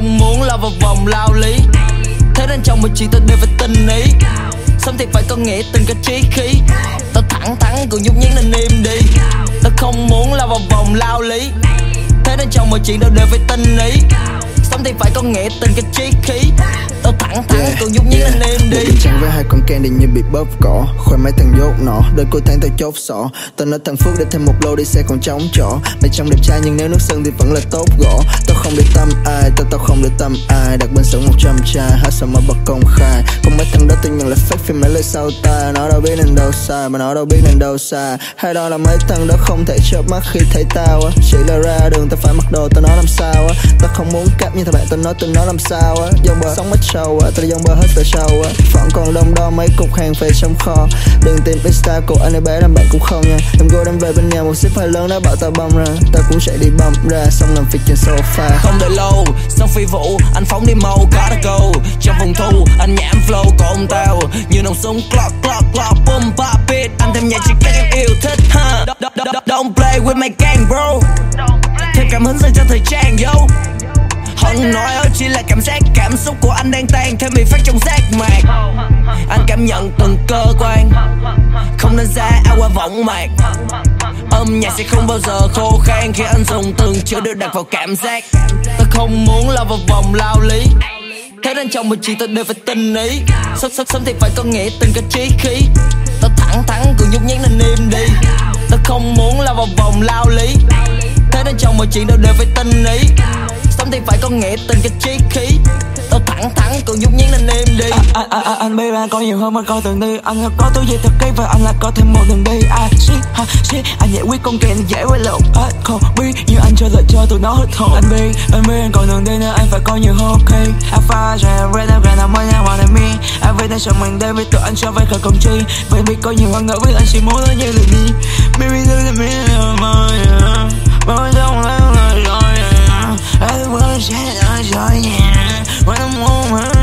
không muốn lao vào vòng lao lý, thế nên trong mọi chuyện tao đều phải tinh ý. Sống thì phải có nghĩa tình cái trí khí. Tao thẳng thắn còn nhút nhát nên im đi. Tao không muốn lao vào vòng lao lý, thế nên trong mọi chuyện tao đều phải tinh ý. Sống thì phải có nghĩa tình cái trí khí. Tao thẳng thắn còn nhút nhát nên im đi. Tình trăng với hai con candy như bị bóp cỏ. Khoe mấy thằng dốt nọ, đôi cuối tháng tao chốt sọ. Tao nói thằng Phước để thêm một lô đi xe còn trống trỏ. Mày trông đẹp trai nhưng nếu nước sơn thì vẫn là tốt gõ. Tao không để tâm ai, tao không để tâm ai. Đặt bên sân 100 chai, hát sao mà bật công khai. Còn mấy thằng đó tao nhận là fake phim mấy lời sau tai. Nó đâu biết nên đâu sai, mà nó đâu biết nên đâu sai. Hay đó là mấy thằng đó không thể chớp mắt khi thấy tao á. Chỉ là ra đường tao phải mặc đồ tao nói làm sao á. Tao không muốn cáp như thằng bạn tao nói làm sao á. Dòng bờ sống ít sâu á, tao dòng bờ hết về sau á. Vẫn còn đông đo mấy cục hàng về trong kho. Đừng tìm Insta của anh ấy bé làm bạn cũng không nha. Em go đem về bên nhà một ship hơi lớn đã bảo tao băm ra. Tao cũng chạy đi băm ra xong nằm việc trên sofa. Không đợi lâu, xong phi vụ, anh phóng đi mau, gotta go. Trong phòng thu, anh nhảm flow của tao. Như nòng súng clock, boom pop it. Anh thêm nhạc chỉ các em yêu thích ha. Don't play with my gang bro. Thêm cảm hứng dành cho thời trang yo. Hận nói ơi chỉ là cảm giác, cảm xúc của anh đang tan thêm bị phát trong giác mạc. Anh cảm nhận từng cơ quan, không nên ra áo qua võng mạc. Âm nhạc sẽ không bao giờ khô khan khi anh dùng từng chữ được đặt vào cảm giác. Tao không muốn lao vào vòng lao lý, thế nên trong mọi chuyện tao đều phải tinh ý. Sống thì phải có nghĩa tình cái trí khí. Tao thẳng thắn còn nhút nhát nên im đi. Tao không muốn lao vào vòng lao lý, thế nên trong mọi chuyện tao đều phải tinh ý. Sống thì phải có nghĩa tình cái trí khí. Tao thẳng thắn còn nhút nhát nên im đi. Anh biết anh có nhiều hơn anh coi từng đi. Anh có túi gì thật kỹ và anh lại có thêm một đường đi. Shit, anh giải quyết con kèn dễ với lộn. Không biết nhưng anh cho lời cho tụi nó hết hồn. Anh biết anh còn đường đi nên anh phải có nhiều hơn. Okay, I find red up and I'm on what I mean. Anh biết đang sợ mình đây với tụi anh cho vay khởi công chi. Vậy biết có nhiều hơn ngỡ biết anh chỉ muốn nó như là đi. Baby do the me yeah. Baby don't let me rồi. I wanna share it, yeah. When I'm home,